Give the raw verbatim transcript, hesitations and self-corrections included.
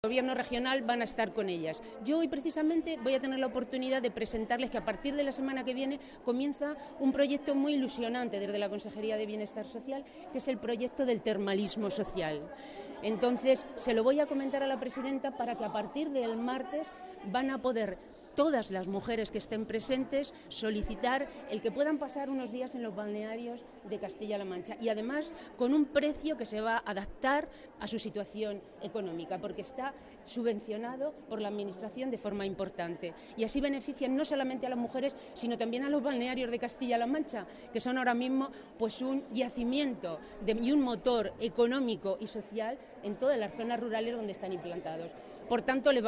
El gobierno regional van a estar con ellas. Yo hoy precisamente voy a tener la oportunidad de presentarles que a partir de la semana que viene comienza un proyecto muy ilusionante desde la Consejería de Bienestar Social, que es el proyecto del termalismo social. Entonces, se lo voy a comentar a la presidenta para que a partir del martes van a poder todas las mujeres que estén presentes solicitar el que puedan pasar unos días en los balnearios de Castilla-La Mancha y además con un precio que se va a adaptar a su situación económica, porque está subvencionado por la Administración de forma importante y así benefician no solamente a las mujeres sino también a los balnearios de Castilla-La Mancha, que son ahora mismo pues un yacimiento de, y un motor económico y social en todas las zonas rurales donde están implantados. Por tanto, le